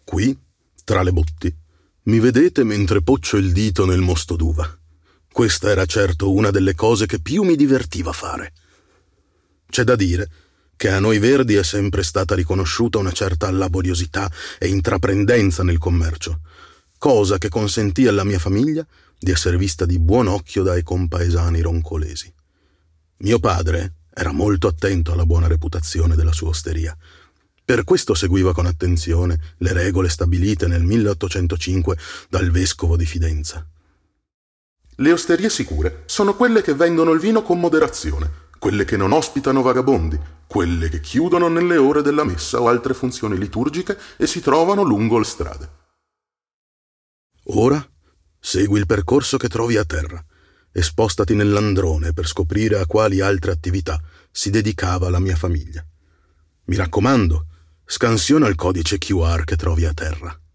Qui, tra le botti, mi vedete mentre poccio il dito nel mosto d'uva. Questa era certo una delle cose che più mi divertiva fare. C'è da dire che a noi Verdi è sempre stata riconosciuta una certa laboriosità e intraprendenza nel commercio, cosa che consentì alla mia famiglia di essere vista di buon occhio dai compaesani roncolesi. Mio padre era molto attento alla buona reputazione della sua osteria. Per questo seguiva con attenzione le regole stabilite nel 1805 dal vescovo di Fidenza. Le osterie sicure sono quelle che vendono il vino con moderazione, quelle che non ospitano vagabondi, quelle che chiudono nelle ore della messa o altre funzioni liturgiche e si trovano lungo le strade. Ora segui il percorso che trovi a terra e spostati nell'androne per scoprire a quali altre attività si dedicava la mia famiglia. Mi raccomando, scansiona il codice QR che trovi a terra.